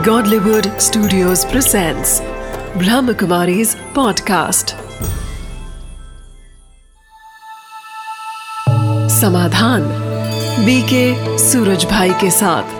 Godlywood Studios presents Brahmakumari's podcast. Samadhan B K Suraj भाई के साथ।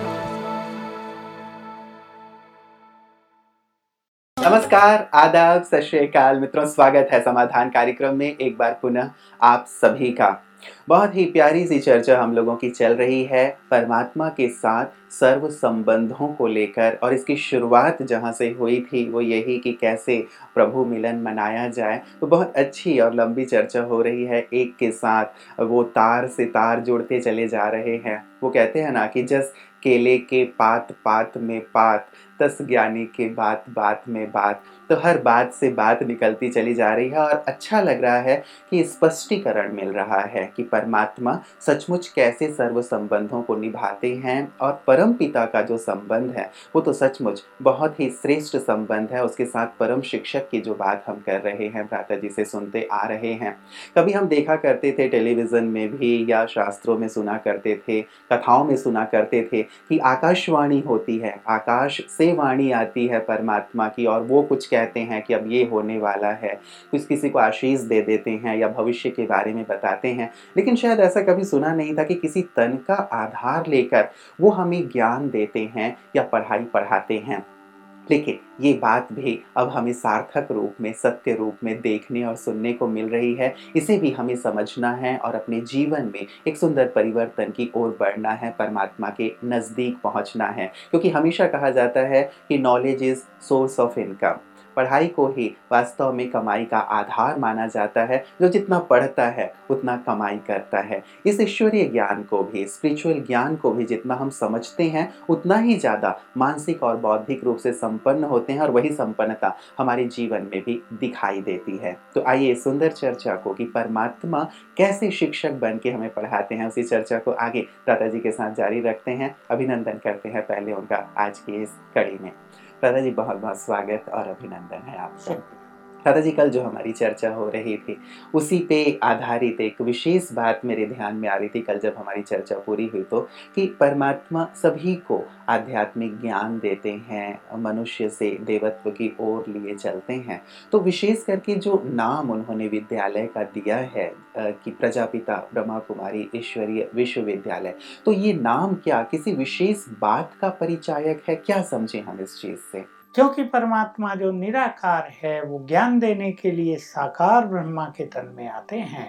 नमस्कार, आदाब, सत श्री अकाल मित्रों, स्वागत है समाधान कार्यक्रम में एक बार पुनः आप सभी का। बहुत ही प्यारी सी चर्चा हम लोगों की चल रही है परमात्मा के साथ सर्व संबंधों को लेकर, और इसकी शुरुआत जहाँ से हुई थी वो यही कि कैसे प्रभु मिलन मनाया जाए। तो बहुत अच्छी और लंबी चर्चा हो रही है। एक के साथ वो तार से तार जुड़ते चले जा रहे हैं। वो कहते हैं ना कि जस केले के पात पात में पात, तस ज्ञानी के बात बात में बात। तो हर बात से बात निकलती चली जा रही है और अच्छा लग रहा है कि स्पष्टीकरण मिल रहा है कि परमात्मा सचमुच कैसे सर्व संबंधों को निभाते हैं, और परम पिता का जो संबंध है वो तो सचमुच बहुत ही श्रेष्ठ संबंध है। उसके साथ परम शिक्षक की जो बात हम कर रहे हैं, भ्राता जी से सुनते आ रहे हैं। कभी हम देखा करते थे टेलीविज़न में भी, या शास्त्रों में सुना करते थे, कथाओं में सुना करते थे कि आकाशवाणी होती है, आकाश से वाणी आती है परमात्मा की, और वो कुछ कहते हैं कि अब ये होने वाला है। कुछ किसी को आशीष दे देते हैं या भविष्य के बारे में बताते हैं, लेकिन शायद ऐसा कभी सुना नहीं था कि किसी तन का आधार लेकर वो हमें ज्ञान देते हैं या पढ़ाई पढ़ाते हैं। लेकिन ये बात भी अब हमें सार्थक रूप में, सत्य रूप में देखने और सुनने को मिल रही है। इसे भी हमें समझना है और अपने जीवन में एक सुंदर परिवर्तन की ओर बढ़ना है, परमात्मा के नज़दीक पहुंचना है। क्योंकि हमेशा कहा जाता है कि knowledge is source of income. पढ़ाई को ही वास्तव में कमाई का आधार माना जाता है। जो जितना पढ़ता है उतना कमाई करता है। इस ईश्वरीय ज्ञान को भी, स्पिरिचुअल ज्ञान को भी जितना हम समझते हैं उतना ही ज़्यादा मानसिक और बौद्धिक रूप से संपन्न होते हैं, और वही संपन्नता हमारे जीवन में भी दिखाई देती है। तो आइए सुंदर चर्चा को कि परमात्मा कैसे शिक्षक बन के हमें पढ़ाते हैं, उसी चर्चा को आगे दादा जी के साथ जारी रखते हैं। अभिनंदन करते हैं पहले उनका आज की इस कड़ी में। दादा जी, बहुत बहुत स्वागत और अभिनंदन है आपको। दादा जी, कल जो हमारी चर्चा हो रही थी उसी पे आधारित एक विशेष बात मेरे ध्यान में आ रही थी कल जब हमारी चर्चा पूरी हुई, तो कि परमात्मा सभी को आध्यात्मिक ज्ञान देते हैं, मनुष्य से देवत्व की ओर लिए चलते हैं। तो विशेष करके जो नाम उन्होंने विद्यालय का दिया है कि प्रजापिता ब्रह्मा कुमारी ईश्वरीय विश्वविद्यालय, तो ये नाम क्या किसी विशेष बात का परिचायक है? क्या समझे हम इस चीज़ से? क्योंकि परमात्मा जो निराकार है वो ज्ञान देने के लिए साकार ब्रह्मा के तन में आते हैं।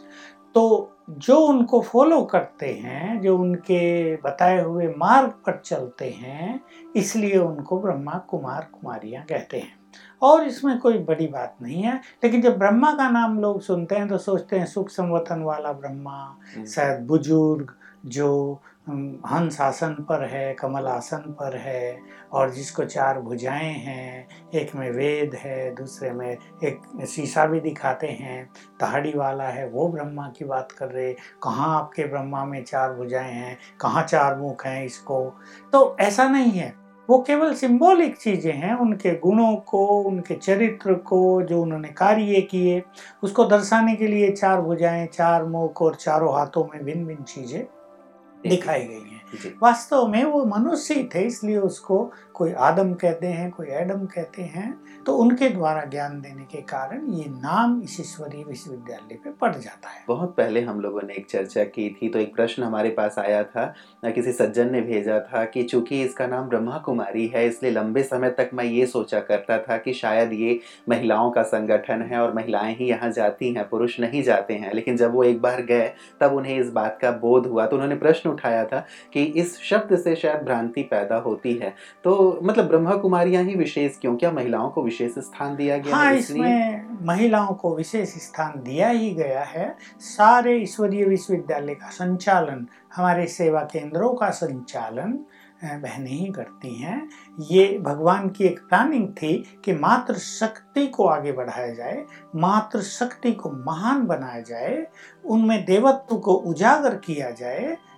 तो जो उनको फॉलो करते हैं, जो उनके बताए हुए मार्ग पर चलते हैं, इसलिए उनको ब्रह्मा कुमार कुमारियां कहते हैं। और इसमें कोई बड़ी बात नहीं है। लेकिन जब ब्रह्मा का नाम लोग सुनते हैं तो सोचते हैं सुख संवतन वाला ब्रह्मा, शायद बुजुर्ग जो हंस आसन पर है, कमल आसन पर है, और जिसको 4 भुजाएं हैं, एक में वेद है, दूसरे में एक शीशा भी दिखाते हैं, दाढ़ी वाला है, वो ब्रह्मा की बात कर रहे। कहाँ आपके ब्रह्मा में 4 भुजाएं हैं, कहाँ 4 मुख हैं इसको? तो ऐसा नहीं है। वो केवल सिंबॉलिक चीज़ें हैं। उनके गुणों को, उनके चरित्र को, जो उन्होंने कार्य किए, उसको दर्शाने के लिए 4 भुजाएं, 4 मुख और चारों हाथों में भिन्न भिन्न चीज़ें दिखाई गई हैं। वास्तव में वो मनुष्य ही थे, इसलिए उसको कोई आदम कहते हैं, कोई एडम कहते हैं। तो उनके द्वारा ज्ञान देने के कारण ये नाम इस ईश्वरीय विश्वविद्यालय पे पड़ जाता है। बहुत पहले हम लोगों ने एक चर्चा की थी, तो एक प्रश्न हमारे पास आया था, किसी सज्जन ने भेजा था कि चूंकि इसका नाम ब्रह्मा कुमारी है, इसलिए लंबे समय तक मैं ये सोचा करता था कि शायद ये महिलाओं का संगठन है और महिलाएं ही यहाँ जाती हैं, पुरुष नहीं जाते हैं। लेकिन जब वो एक बार गए तब उन्हें इस बात का बोध हुआ, तो उन्होंने प्रश्न उठाया था कि इस शब्द से शायद भ्रांति पैदा होती है। तो मतलब ब्रह्मा कुमारियां ही विशेष क्यों? क्या महिलाओं को विशेष स्थान दिया गया हाँ, है इसलिए? इसमें महिलाओं को विशेष स्थान दिया ही गया है। सारे ईश्वरीय विश्वविद्यालय का संचालन, हमारे सेवा केंद्रों का संचालन बहनें ही करती हैं। ये भगवान की एक प्लानिंग थी कि मातृ शक्ति को आगे बढ़ाया जाए, मातृ शक्ति को महान बनाया जाए, उनमें देवत्व को उजागर किया जाए,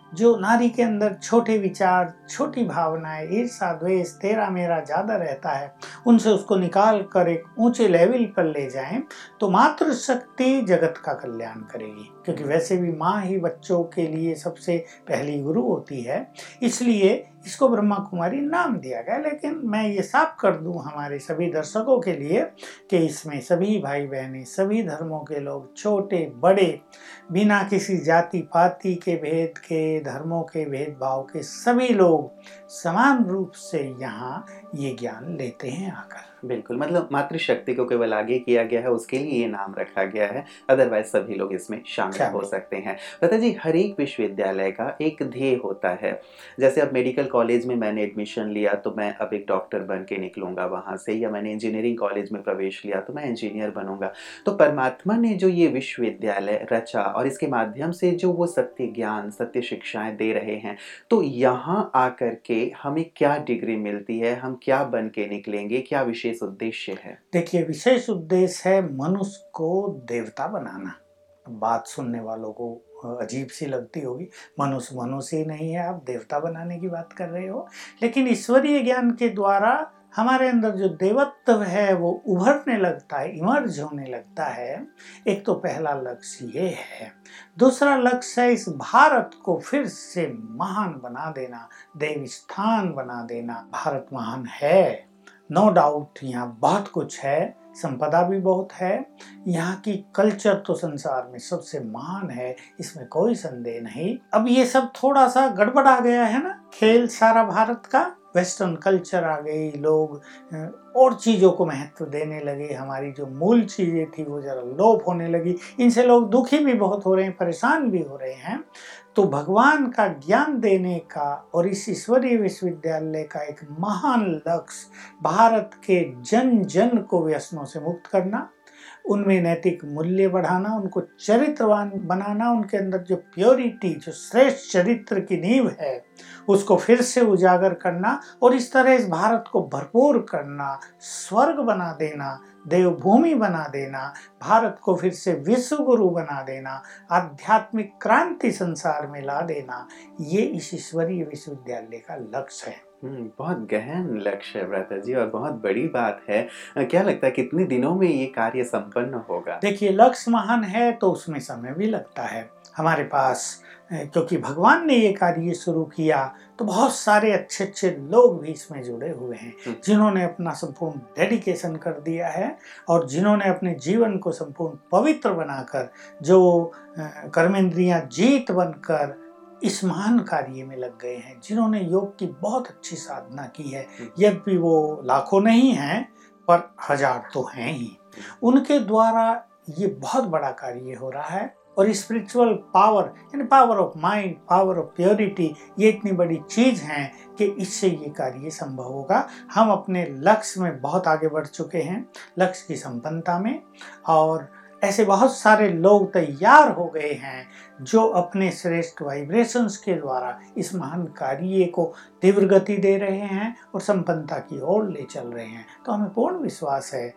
जो नारी के अंदर छोटे विचार, छोटी भावनाएं, ईर्ष्या, द्वेष, तेरा मेरा ज़्यादा रहता है, उनसे उसको निकाल कर एक ऊंचे लेवल पर ले जाएं, तो मातृशक्ति जगत का कल्याण करेगी। क्योंकि वैसे भी माँ ही बच्चों के लिए सबसे पहली गुरु होती है, इसलिए इसको ब्रह्मा कुमारी नाम दिया गया। लेकिन मैं ये साफ कर दूं हमारे सभी दर्शकों के लिए कि इसमें सभी भाई बहनें, सभी धर्मों के लोग, छोटे बड़े, बिना किसी जाति पाति के भेद के, धर्मों के भेदभाव के, सभी लोग समान रूप से यहाँ ये ज्ञान लेते हैं आकर। बिल्कुल, मतलब मातृशक्ति को केवल आगे किया गया है, उसके लिए ये नाम रखा गया है, अदरवाइज सभी लोग इसमें शामिल हो सकते हैं। पता जी, हर एक विश्वविद्यालय का एक ध्येय होता है। जैसे अब मेडिकल कॉलेज में मैंने एडमिशन लिया तो मैं अब एक डॉक्टर बन के निकलूंगा वहाँ से, या मैंने इंजीनियरिंग कॉलेज में प्रवेश लिया तो मैं इंजीनियर बनूंगा। तो परमात्मा ने जो ये विश्वविद्यालय रचा और इसके माध्यम से जो वो सत्य ज्ञान, सत्य शिक्षाएं दे रहे हैं, तो यहाँ आकर के हमें क्या डिग्री मिलती है, हम क्या बन के निकलेंगे, क्या विशेष उद्देश्य है? देखिए, विशेष उद्देश्य है मनुष्य को देवता बनाना। बात सुनने वालों को अजीब सी लगती होगी, मनुष्य ही नहीं है, आप देवता बनाने की बात कर रहे हो। लेकिन ईश्वरीय ज्ञान के द्वारा हमारे अंदर जो देवत्व है वो उभरने लगता है, इमर्ज होने लगता है। एक तो पहला लक्ष्य ये है। दूसरा लक्ष्य है इस भारत को फिर से महान बना देना, देव स्थान बना देना। भारत महान है, नो डाउट, यहाँ बहुत कुछ है, संपदा भी बहुत है, यहाँ की कल्चर तो संसार में सबसे महान है, इसमें कोई संदेह नहीं। अब ये सब थोड़ा सा गड़बड़ा गया है ना, खेल सारा भारत का, वेस्टर्न कल्चर आ गई, लोग और चीज़ों को महत्व देने लगे, हमारी जो मूल चीज़ें थी वो जरा लोप होने लगी। इनसे लोग दुखी भी बहुत हो रहे हैं, परेशान भी हो रहे हैं। तो भगवान का ज्ञान देने का और इस ईश्वरीय विश्वविद्यालय का एक महान लक्ष्य भारत के जन जन को व्यसनों से मुक्त करना, उनमें नैतिक मूल्य बढ़ाना, उनको चरित्रवान बनाना, उनके अंदर जो प्योरिटी, जो श्रेष्ठ चरित्र की नींव है उसको फिर से उजागर करना और इस तरह इस भारत को भरपूर करना, स्वर्ग बना देना, देवभूमि बना देना, भारत को फिर से विश्व गुरु बना देना, आध्यात्मिक क्रांति संसार में ला देना, ये इस ईश्वरीय विश्वविद्यालय का लक्ष्य है। बहुत गहन लक्ष्य है भ्राता जी, और बहुत बड़ी बात है। क्या लगता है कितने दिनों में ये कार्य संपन्न होगा? देखिए, लक्ष्य महान है तो उसमें समय भी लगता है हमारे पास, क्योंकि भगवान ने ये कार्य शुरू किया तो बहुत सारे अच्छे अच्छे लोग भी इसमें जुड़े हुए हैं, जिन्होंने अपना संपूर्ण डेडिकेशन कर दिया है और जिन्होंने अपने जीवन को संपूर्ण पवित्र बनाकर, जो कर्मेंद्रियां जीत बनकर इस महान कार्य में लग गए हैं, जिन्होंने योग की बहुत अच्छी साधना की है। यद्यपि वो लाखों नहीं हैं पर हजार तो हैं ही। उनके द्वारा ये बहुत बड़ा कार्य हो रहा है और स्पिरिचुअल पावर, यानी power of mind, power of purity, ये इतनी बड़ी चीज़ है कि इससे ये कार्य संभव होगा। हम अपने लक्ष्य में बहुत आगे बढ़ चुके हैं, लक्ष्य की संपन्नता में, और ऐसे बहुत सारे लोग तैयार हो गए हैं जो अपने श्रेष्ठ वाइब्रेशंस के द्वारा इस महान कार्य को तीव्र गति दे रहे हैं और संपन्नता की ओर ले चल रहे हैं। तो हमें पूर्ण विश्वास है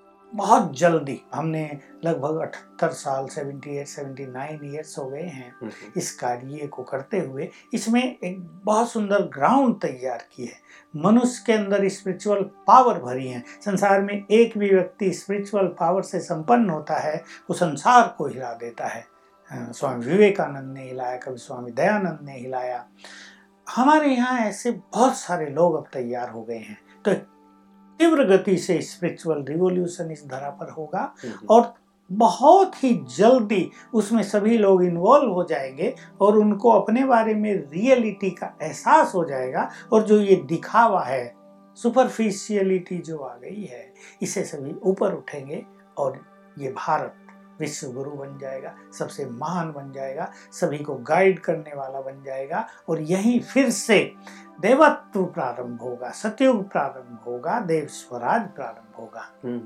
बहुत जल्दी, हमने लगभग 78 साल, 78-79 ईयर्स हो गए हैं इस कार्य को करते हुए। इसमें एक बहुत सुंदर ग्राउंड तैयार की है, मनुष्य के अंदर स्पिरिचुअल पावर भरी है। संसार में एक भी व्यक्ति स्पिरिचुअल पावर से संपन्न होता है वो संसार को हिला देता है। स्वामी विवेकानंद ने हिलाया, कभी स्वामी दयानंद ने हिलाया। हमारे यहाँ ऐसे बहुत सारे लोग अब तैयार हो गए हैं। तो तीव्र गति से स्पिरिचुअल रिवॉल्यूशन इस धरा पर होगा और बहुत ही जल्दी उसमें सभी लोग इन्वॉल्व हो जाएंगे और उनको अपने बारे में रियलिटी का एहसास हो जाएगा। और जो ये दिखावा है, सुपरफिशियलिटी जो आ गई है, इसे सभी ऊपर उठेंगे और ये भारत विश्व गुरु बन जाएगा, सबसे महान बन जाएगा, सभी को गाइड करने वाला बन जाएगा। और यही फिर से देवत्व प्रारंभ होगा, सतयुग प्रारंभ होगा, देव स्वराज प्रारंभ होगा।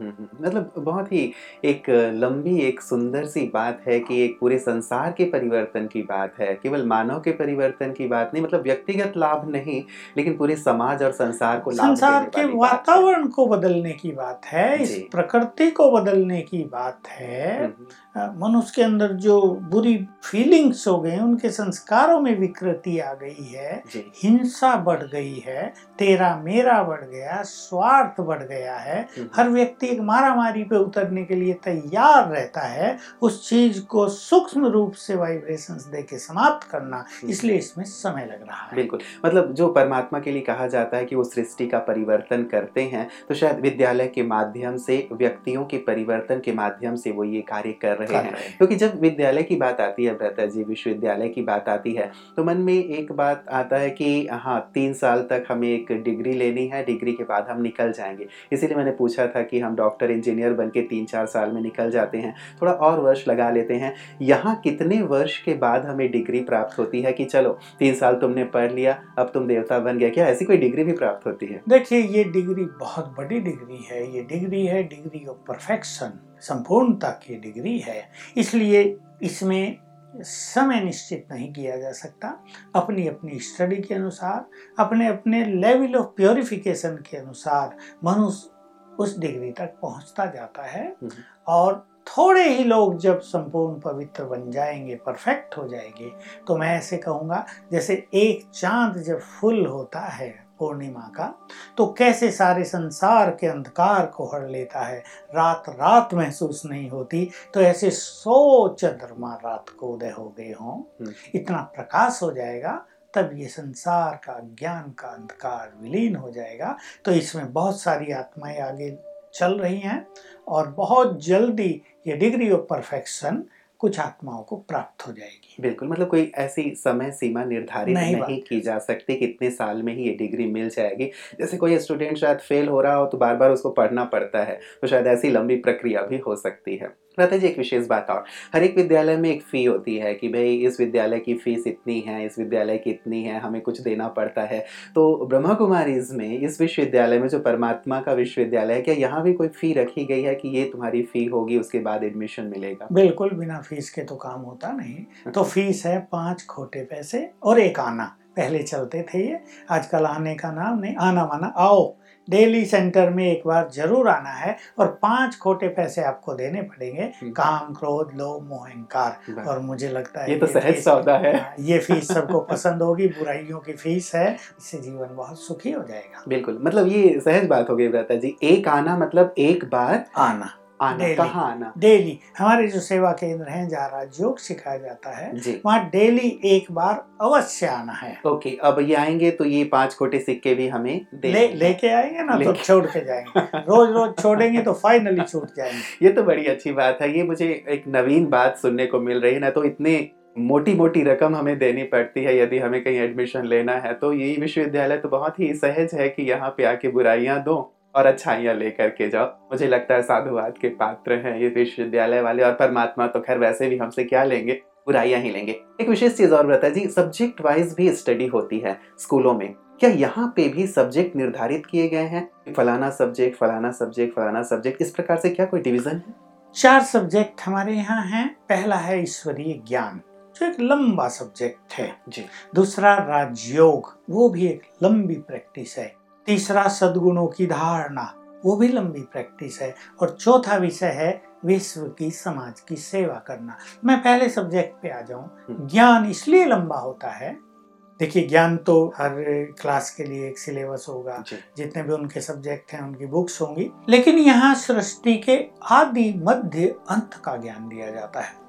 मतलब बहुत ही एक लंबी एक सुंदर सी बात है कि एक पूरे संसार के परिवर्तन की बात है, केवल मानव के परिवर्तन की बात नहीं, मतलब व्यक्तिगत लाभ नहीं, लेकिन पूरे समाज और संसार को लाभ संसार देने के वाली बात है। वातावरण को बदलने की बात है, इस जी। प्रकृति को बदलने की बात है। हम्म, मनुष्य के अंदर जो बुरी फीलिंग्स हो गए, उनके संस्कारों में विकृति आ गई है, जी। हिंसा बढ़ गई है, तेरा मेरा बढ़ गया, स्वार्थ बढ़ गया है। हर व्यक्ति एक मारामारी पे उतरने के लिए तैयार रहता है। उस चीज को सूक्ष्म रूप से वाइब्रेशंस दे के समाप्त करना, इसलिए इसमें समय लग रहा है। बिल्कुल, मतलब जो परमात्मा के लिए कहा जाता है कि वो सृष्टि का परिवर्तन करते हैं, तो शायद विद्यालय के माध्यम से, व्यक्तियों के परिवर्तन के माध्यम से वो ये कार्य कर रहे हैं। क्योंकि जब विद्यालय की बात आती है भ्राता जी, विश्वविद्यालय की बात आती है, तो मन में एक बात आता है कि हाँ, 3 साल तक हमें एक डिग्री लेनी है, डिग्री के बाद हम निकल जाएंगे। इसीलिए मैंने पूछा था कि हम डॉक्टर इंजीनियर बन के 3-4 साल में निकल जाते हैं, थोड़ा और वर्ष लगा लेते हैं। यहाँ कितने वर्ष के बाद हमें डिग्री प्राप्त होती है कि चलो 3 साल तुमने पढ़ लिया, अब तुम देवता बन गया? क्या ऐसी कोई डिग्री भी प्राप्त होती है? देखिए, ये डिग्री बहुत बड़ी डिग्री है। ये डिग्री है डिग्री ऑफ परफेक्शन, संपूर्णता की डिग्री है। इसलिए इसमें समय निश्चित नहीं किया जा सकता। अपनी अपनी स्टडी के अनुसार, अपने अपने लेवल ऑफ प्योरिफिकेशन के अनुसार मनुष्य उस डिग्री तक पहुंचता जाता है। और थोड़े ही लोग जब संपूर्ण पवित्र बन जाएंगे, परफेक्ट हो जाएंगे, तो मैं ऐसे कहूँगा जैसे एक चांद जब फुल होता है पूर्णिमा का, तो कैसे सारे संसार के अंधकार को हर लेता है, रात रात महसूस नहीं होती, तो ऐसे 100 चंद्रमा रात को उदय हो गए हों, इतना प्रकाश हो जाएगा, तब ये संसार का ज्ञान का अंधकार विलीन हो जाएगा। तो इसमें बहुत सारी आत्माएं आगे चल रही हैं और बहुत जल्दी ये डिग्री ऑफ परफेक्शन कुछ आत्माओं को प्राप्त हो जाएगी। बिल्कुल, मतलब कोई ऐसी समय सीमा निर्धारित नहीं की जा सकती कि इतने साल में ही ये डिग्री मिल जाएगी। जैसे कोई स्टूडेंट शायद फेल हो रहा हो तो बार बार उसको पढ़ना पड़ता है, तो शायद ऐसी लंबी प्रक्रिया भी हो सकती है। भ्राता जी, एक विशेष बात और, हर एक विद्यालय में एक फ़ी होती है कि भाई इस विद्यालय की फ़ीस इतनी है, इस विद्यालय की इतनी है, हमें कुछ देना पड़ता है। तो ब्रह्मा कुमारीज़ में, इस विश्वविद्यालय में जो परमात्मा का विश्वविद्यालय है, क्या यहाँ भी कोई फ़ी रखी गई है कि ये तुम्हारी फ़ी होगी, उसके बाद एडमिशन मिलेगा? बिल्कुल, बिना फीस के तो काम होता नहीं। तो फीस है 5 खोटे पैसे और 1 आना। पहले चलते थे ये, आजकल आने का नाम नहीं, आना माना आओ। डेली सेंटर में एक बार जरूर आना है और 5 खोटे पैसे आपको देने पड़ेंगे। काम, क्रोध, लोभ, मोह, अहंकार। और मुझे लगता है ये तो सहज सौदा है। ये फीस सबको पसंद होगी, बुराइयों की फीस है, इससे जीवन बहुत सुखी हो जाएगा। बिल्कुल, मतलब ये सहज बात हो गई भ्राता जी। 1 आना मतलब एक बार आना, कहाँ आना? डेली। हमारे जो सेवा केंद्र हैं जहाँ राजयोग सिखाया जाता है, वहाँ डेली एक बार अवश्य आना है। ओके, अब ये आएंगे तो ये 5 खोटे सिक्के भी हमें लेके आएंगे ना, तो छोड़ के जाएंगे। रोज रोज छोड़ेंगे तो फाइनली छूट जाएंगे। ये तो बड़ी अच्छी बात है। ये मुझे एक नवीन बात सुनने को मिल रही है ना, तो इतने मोटी मोटी रकम हमें देनी पड़ती है यदि हमें कहीं एडमिशन लेना है। तो यही विश्वविद्यालय तो बहुत ही सहज है कि यहाँ पे आके बुराइयां दो और अच्छाइयां लेकर के जाओ। मुझे लगता है साधुवाद के पात्र हैं ये विश्वविद्यालय वाले, और परमात्मा तो खैर वैसे भी हमसे क्या लेंगे, बुराइयां ही लेंगे। एक विशेष चीज और बताइए जी, सब्जेक्ट वाइज भी स्टडी होती है स्कूलों में, क्या यहाँ पे भी सब्जेक्ट निर्धारित किए गए हैं? फलाना सब्जेक्ट, फलाना सब्जेक्ट, फलाना सब्जेक्ट, इस प्रकार से क्या कोई डिवीजन है? 4 सब्जेक्ट हमारे यहाँ हैं। पहला है ईश्वरीय ज्ञान, जो एक लंबा सब्जेक्ट है जी। दूसरा राजयोग, वो भी एक लंबी प्रैक्टिस है। तीसरा सद्गुणों की धारणा, वो भी लंबी प्रैक्टिस है। और चौथा विषय है विश्व की, समाज की सेवा करना। मैं पहले सब्जेक्ट पे आ जाऊं। ज्ञान इसलिए लंबा होता है, देखिए ज्ञान तो हर क्लास के लिए एक सिलेबस होगा, जितने भी उनके सब्जेक्ट हैं उनकी बुक्स होंगी, लेकिन यहाँ सृष्टि के आदि मध्य अंत का ज्ञान दिया जाता है।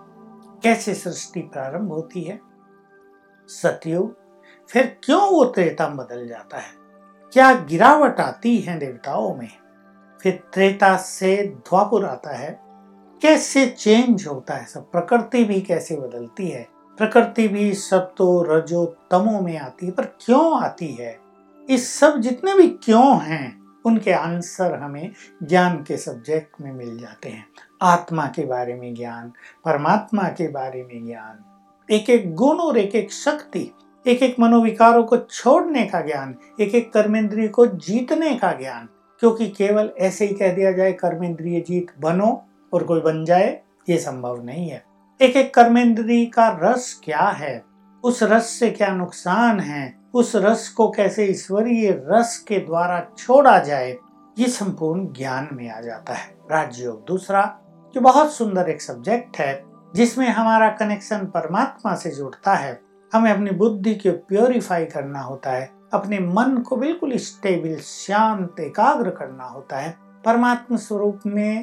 कैसे सृष्टि प्रारंभ होती है, सतयुग, फिर क्यों वो त्रेता में बदल जाता है, क्या गिरावट आती है देवताओं में, फिर त्रेता से द्वापर आता है, कैसे चेंज होता है सब, प्रकृति भी कैसे बदलती है, प्रकृति भी सत्तो रजो तमो में आती है, पर क्यों आती है, इस सब जितने भी क्यों हैं उनके आंसर हमें ज्ञान के सब्जेक्ट में मिल जाते हैं। आत्मा के बारे में ज्ञान, परमात्मा के बारे में ज्ञान, एक एक गुण और एक एक शक्ति, एक एक मनोविकारों को छोड़ने का ज्ञान, एक एक कर्मेंद्रिय को जीतने का ज्ञान। क्योंकि केवल ऐसे ही कह दिया जाए कर्मेंद्रिय जीत बनो और कोई बन जाए, ये संभव नहीं है। एक एक कर्मेंद्रिय का रस क्या है, उस रस से क्या नुकसान है, उस रस को कैसे ईश्वरीय रस के द्वारा छोड़ा जाए, ये संपूर्ण ज्ञान में आ जाता है। राजयोग दूसरा, जो बहुत सुंदर एक सब्जेक्ट है, जिसमें हमारा कनेक्शन परमात्मा से जुड़ता है। हमें अपनी बुद्धि को प्योरीफाई करना होता है, अपने मन को बिल्कुल स्टेबल, शांत, एकाग्र करना होता है। परमात्मा स्वरूप में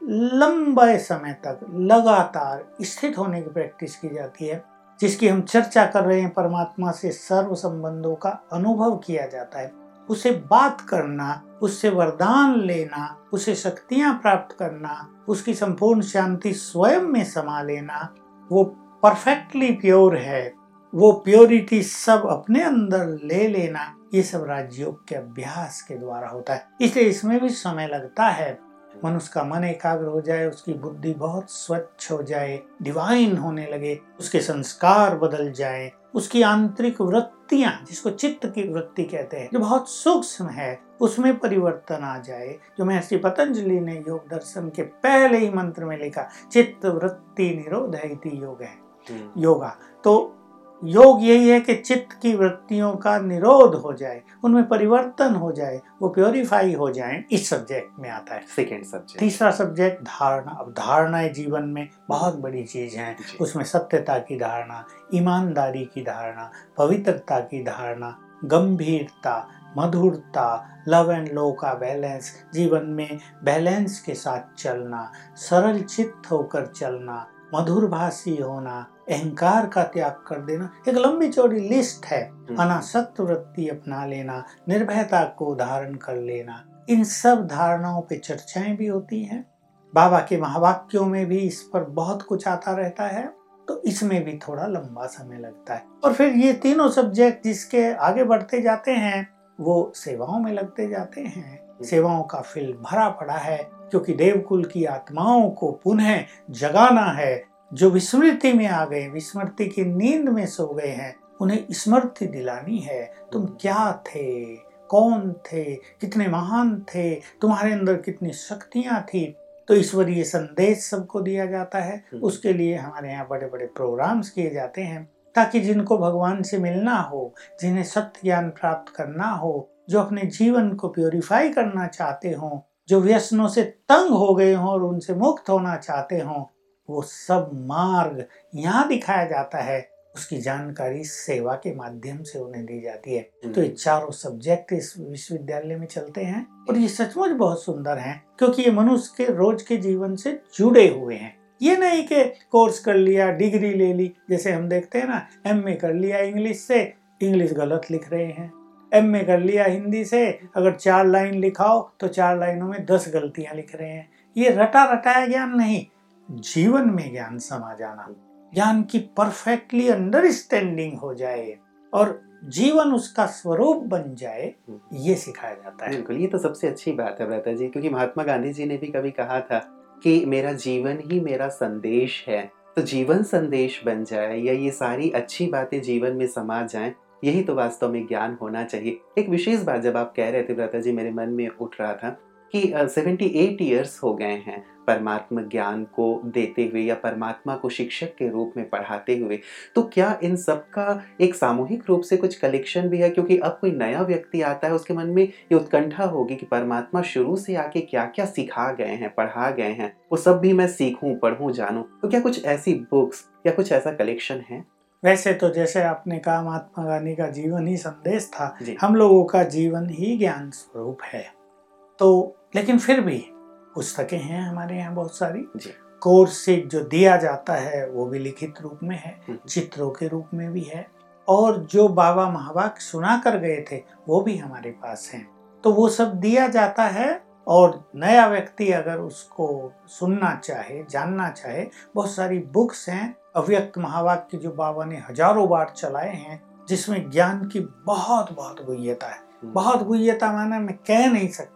लंबे समय तक लगातार स्थित होने की प्रैक्टिस की जाती है, जिसकी हम चर्चा कर रहे हैं। परमात्मा से सर्व संबंधों का अनुभव किया जाता है, उसे बात करना, उससे वरदान लेना, उसे शक्तियां प्राप्त करना, उसकी संपूर्ण शांति स्वयं में समा लेना, वो परफेक्टली प्योर है, वो प्योरिटी सब अपने अंदर ले लेना, ये सब राजयोग के अभ्यास के द्वारा होता है। इसलिए इसमें भी समय लगता है। मनुष्य का मन एकाग्र हो जाए, उसकी बुद्धि बहुत स्वच्छ हो जाए, डिवाइन होने लगे, उसके संस्कार बदल जाए, उसकी आंतरिक वृत्तियां, जिसको चित्त की वृत्ति कहते हैं, जो बहुत सूक्ष्म है, उसमें परिवर्तन आ जाए। जो महर्षि पतंजलि ने योग दर्शन के पहले ही मंत्र में लिखा, चित्त वृत्ति निरोध इति योग है योगा। तो योग यही है कि चित्त की वृत्तियों का निरोध हो जाए, उनमें परिवर्तन हो जाए, वो प्योरीफाई हो जाए। इस सब्जेक्ट में आता है सेकेंड सब्जेक्ट। तीसरा सब्जेक्ट धारणा। अब धारणाएं जीवन में बहुत बड़ी चीज हैं। उसमें सत्यता की धारणा, ईमानदारी की धारणा, पवित्रता की धारणा, गंभीरता, मधुरता, लव एंड लो का बैलेंस, जीवन में बैलेंस के साथ चलना, सरल चित्त होकर चलना, मधुरभाषी होना, अहंकार का त्याग कर देना, एक लंबी चौड़ी लिस्ट है। अनासक्त वृत्ति अपना लेना, निर्भयता को धारण कर लेना, इन सब धारणाओं पे चर्चाएं भी होती हैं। बाबा के महावाक्यों में भी इस पर बहुत कुछ आता रहता है, तो इसमें भी थोड़ा लंबा समय लगता है। और फिर ये तीनों सब्जेक्ट जिसके आगे बढ़ते जाते हैं, वो सेवाओं में लगते जाते हैं। सेवाओं का फील्ड भरा पड़ा है, क्योंकि देवकुल की आत्माओं को पुनः जगाना है। जो विस्मृति में आ गए, विस्मृति की नींद में सो गए हैं, उन्हें स्मृति दिलानी है। तुम क्या थे, कौन थे, कितने महान थे, तुम्हारे अंदर कितनी शक्तियां थी। तो ईश्वरीय संदेश सबको दिया जाता है। उसके लिए हमारे यहाँ बड़े बड़े प्रोग्राम्स किए जाते हैं, ताकि जिनको भगवान से मिलना हो, जिन्हें सत्य ज्ञान प्राप्त करना हो, जो अपने जीवन को प्योरीफाई करना चाहते हों, जो व्यसनों से तंग हो गए हों और उनसे मुक्त होना चाहते हों, वो सब मार्ग यहाँ दिखाया जाता है। उसकी जानकारी सेवा के माध्यम से उन्हें दी जाती है। तो ये चारों सब्जेक्ट इस विश्वविद्यालय में चलते हैं, और ये सचमुच बहुत सुंदर हैं, क्योंकि ये मनुष्य के रोज के जीवन से जुड़े हुए हैं। ये नहीं कि कोर्स कर लिया, डिग्री ले ली, जैसे हम देखते हैं ना, एमए कर लिया इंग्लिश से, इंग्लिश गलत लिख रहे हैं। एमए कर लिया हिंदी से, अगर 4 लाइन लिखाओ तो 4 लाइनों में 10 गलतियां लिख रहे हैं। ये रटा रटाया ज्ञान नहीं, जीवन में ज्ञान समा जाना, ज्ञान की परफेक्टली अंडरस्टैंडिंग हो जाए और जीवन उसका स्वरूप बन जाए, ये सिखाया जाता है। बिल्कुल, ये तो सबसे अच्छी बात है भ्राता जी, क्योंकि महात्मा गांधी जी ने भी कभी कहा था कि मेरा जीवन ही मेरा संदेश है। तो जीवन संदेश बन जाए, या ये सारी अच्छी बातें जीवन में समा जाएं, यही तो वास्तव में ज्ञान होना चाहिए। एक विशेष बात जब आप कह रहे थे भ्राता जी, मेरे मन में उठ रहा था कि 78 ईयर्स हो गए हैं परमात्मा ज्ञान को देते हुए, या परमात्मा को शिक्षक के रूप में पढ़ाते हुए। तो क्या इन सब का एक सामूहिक रूप से कुछ कलेक्शन भी है? क्योंकि अब कोई नया व्यक्ति आता है, उसके मन में ये उत्कंठा होगी कि परमात्मा शुरू से आके क्या क्या सिखा गए हैं, पढ़ा गए हैं, वो सब भी मैं सीखूं, पढ़ूं, जानूं। तो क्या कुछ ऐसी बुक्स या कुछ ऐसा कलेक्शन है? वैसे तो जैसे आपने कहा, महात्मा गांधी का जीवन ही संदेश था, हम लोगों का जीवन ही ज्ञान स्वरूप है। तो लेकिन फिर भी पुस्तकें हैं हमारे यहाँ बहुत सारी। कोर्स जो दिया जाता है वो भी लिखित रूप में है, चित्रों के रूप में भी है, और जो बाबा महावाक्य सुना कर गए थे वो भी हमारे पास हैं। तो वो सब दिया जाता है, और नया व्यक्ति अगर उसको सुनना चाहे, जानना चाहे, बहुत सारी बुक्स हैं। अव्यक्त महावाक्य जो बाबा ने हजारों बार चलाए हैं, जिसमें ज्ञान की बहुत बहुत गुह्यता है। बहुत गुह्यता माना मैं कह नहीं सकता,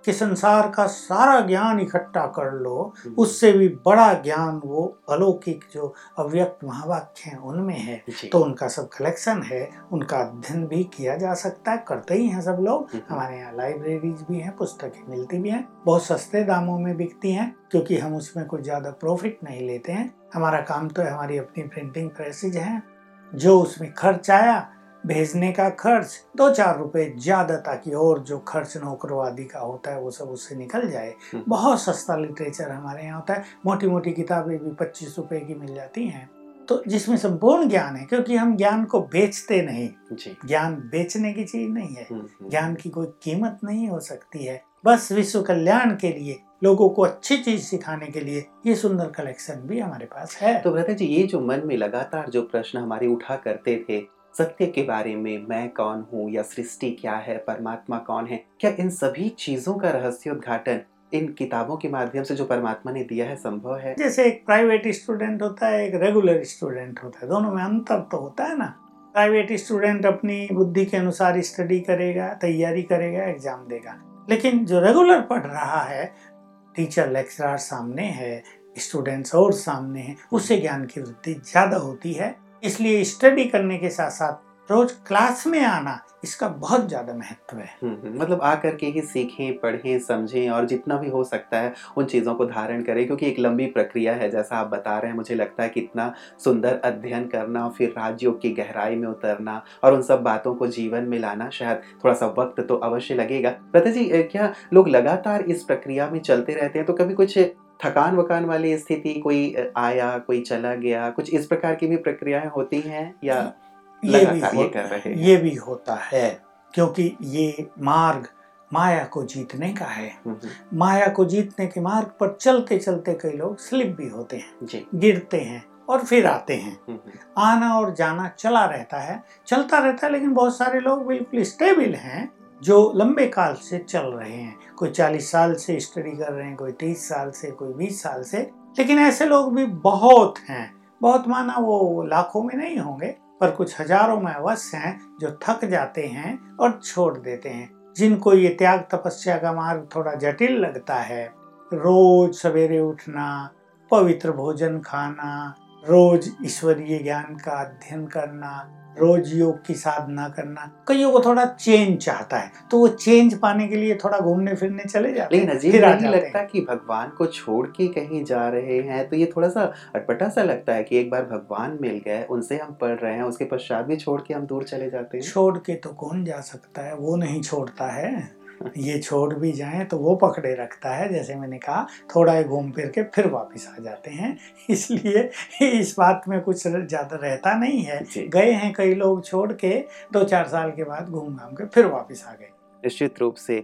कि संसार का सारा ज्ञान इकट्ठा कर लो, उससे भी बड़ा ज्ञान वो अलौकिक जो अव्यक्त महावाक्य हैं उनमें है। तो उनका सब कलेक्शन है, उनका अध्ययन भी किया जा सकता है, करते ही हैं सब लोग। हमारे यहाँ लाइब्रेरीज भी हैं, पुस्तकें मिलती भी हैं, बहुत सस्ते दामों में बिकती हैं, क्योंकि हम उसमें कुछ ज़्यादा प्रॉफिट नहीं लेते हैं। हमारा काम तो है, हमारी अपनी प्रिंटिंग प्रेसेज हैं, जो उसमें खर्च आया, भेजने का खर्च 2-4 रुपए ज़्यादा, ताकि और जो खर्च नौकरवादी का होता है वो सब उससे निकल जाए। बहुत सस्ता लिटरेचर हमारे यहाँ होता है, मोटी मोटी किताबें भी 25 रुपए की मिल जाती हैं, तो जिसमें संपूर्ण ज्ञान है, क्योंकि हम ज्ञान को बेचते नहीं। ज्ञान बेचने की चीज नहीं है, ज्ञान की कोई कीमत नहीं हो सकती है। बस विश्व कल्याण के लिए, लोगों को अच्छी चीज सिखाने के लिए ये सुंदर कलेक्शन भी हमारे पास है। तो भ्राता जी, ये जो मन में लगातार जो प्रश्न हमारे उठा करते थे सत्य के बारे में, मैं कौन हूँ या सृष्टि क्या है, परमात्मा कौन है, क्या इन सभी चीजों का रहस्योद्घाटन इन किताबों के माध्यम से जो परमात्मा ने दिया है संभव है? जैसे एक प्राइवेट स्टूडेंट होता है, एक रेगुलर स्टूडेंट होता है, दोनों में अंतर तो होता है ना। प्राइवेट स्टूडेंट अपनी बुद्धि के अनुसार स्टडी करेगा, तैयारी करेगा, एग्जाम देगा। लेकिन जो रेगुलर पढ़ रहा है, टीचर लेक्चरर सामने है, स्टूडेंट्स और सामने हैं, उससे ज्ञान की वृद्धि ज्यादा होती है। इसलिए स्टडी करने के साथ साथ रोज क्लास में आना, इसका बहुत ज्यादा महत्व है। मतलब आकर के ही सीखें, पढ़ें, समझें और जितना भी हो सकता है उन चीज़ों को धारण करें, क्योंकि एक लंबी प्रक्रिया है जैसा आप बता रहे हैं। मुझे लगता है कितना सुंदर अध्ययन करना, फिर राजयोग की गहराई में उतरना और उन सब बातों को जीवन में लाना, शायद थोड़ा सा वक्त तो अवश्य लगेगा। भ्राता जी, क्या लोग लगातार इस प्रक्रिया में चलते रहते हैं तो कभी कुछ थकान वकान वाली स्थिति, कोई आया कोई चला गया, कुछ इस प्रकार की भी प्रक्रियाएं होती हैं या ये भी होता है, क्योंकि ये मार्ग माया को जीतने का है। माया को जीतने के मार्ग पर चलते चलते कई लोग स्लिप भी होते हैं, गिरते हैं और फिर आते हैं। आना और जाना चलता रहता है। लेकिन बहुत सारे लोग बिल्कुल स्टेबल हैं, जो लंबे काल से चल रहे हैं। कोई 40 साल से स्टडी कर रहे हैं, कोई 30 साल से, कोई 20 साल से। लेकिन ऐसे लोग भी बहुत हैं, बहुत माना वो लाखों में नहीं होंगे, पर कुछ हजारों में अवश्य हैं जो थक जाते हैं और छोड़ देते हैं। जिनको ये त्याग तपस्या का मार्ग थोड़ा जटिल लगता है, रोज सवेरे उठना, पवित्र भोजन खाना, रोज ईश्वरीय ज्ञान का अध्ययन करना, रोज योग की साधना करना, कईयों को थोड़ा चेंज चाहता है, तो वो चेंज पाने के लिए थोड़ा घूमने फिरने चले जाते हैं। लेकिन अजीब नहीं लगता कि भगवान को छोड़ के कहीं जा रहे हैं? तो ये थोड़ा सा अटपटा सा लगता है कि एक बार भगवान मिल गए, उनसे हम पढ़ रहे हैं, उसके पश्चात भी छोड़ के हम दूर चले जाते हैं। छोड़ के तो कौन जा सकता है, वो नहीं छोड़ता है। ये छोड़ भी जाएं तो वो पकड़े रखता है। जैसे मैंने कहा, थोड़ा घूम फिर के फिर वापस आ जाते हैं। इसलिए इस बात में कुछ ज्यादा रहता नहीं है। गए हैं कई लोग छोड़ के, 2-4 साल के बाद घूम घाम के फिर वापस आ गए। निश्चित रूप से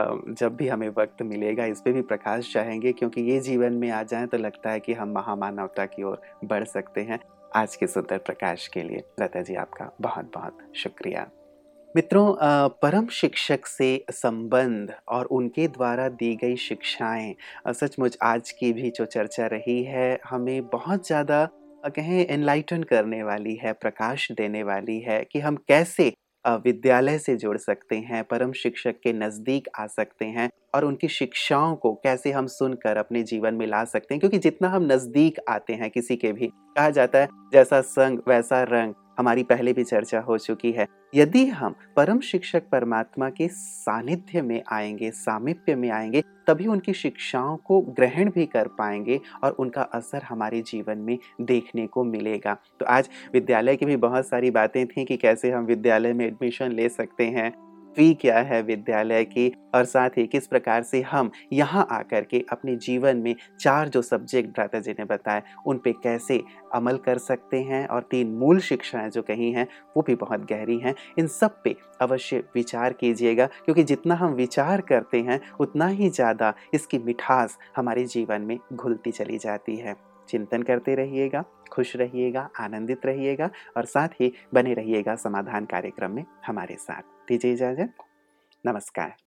जब भी हमें वक्त मिलेगा इस पे भी प्रकाश चाहेंगे, क्योंकि ये जीवन में आ जाए तो लगता है कि हम महामानवता की ओर बढ़ सकते हैं। आज के सुंदर प्रकाश के लिए भ्राता जी आपका बहुत बहुत शुक्रिया। मित्रों, परम शिक्षक से संबंध और उनके द्वारा दी गई शिक्षाएं सचमुच आज की भी जो चर्चा रही है, हमें बहुत ज़्यादा कहें एनलाइटन करने वाली है, प्रकाश देने वाली है कि हम कैसे विद्यालय से जुड़ सकते हैं, परम शिक्षक के नज़दीक आ सकते हैं और उनकी शिक्षाओं को कैसे हम सुनकर अपने जीवन में ला सकते हैं। क्योंकि जितना हम नज़दीक आते हैं किसी के भी, कहा जाता है जैसा संग वैसा रंग, हमारी पहले भी चर्चा हो चुकी है। यदि हम परम शिक्षक परमात्मा के सानिध्य में आएंगे, सामीप्य में आएंगे, तभी उनकी शिक्षाओं को ग्रहण भी कर पाएंगे और उनका असर हमारे जीवन में देखने को मिलेगा। तो आज विद्यालय की भी बहुत सारी बातें थी कि कैसे हम विद्यालय में एडमिशन ले सकते हैं, फी क्या है विद्यालय की, और साथ ही किस प्रकार से हम यहाँ आकर के अपने जीवन में 4 जो सब्जेक्ट भ्राता जी ने बताए उन पे कैसे अमल कर सकते हैं, और 3 मूल शिक्षाएं जो कही हैं वो भी बहुत गहरी हैं। इन सब पे अवश्य विचार कीजिएगा, क्योंकि जितना हम विचार करते हैं उतना ही ज़्यादा इसकी मिठास हमारे जीवन में घुलती चली जाती है। चिंतन करते रहिएगा, खुश रहिएगा, आनंदित रहिएगा और साथ ही बने रहिएगा समाधान कार्यक्रम में हमारे साथ। दीजिए इजाजत। नमस्कार।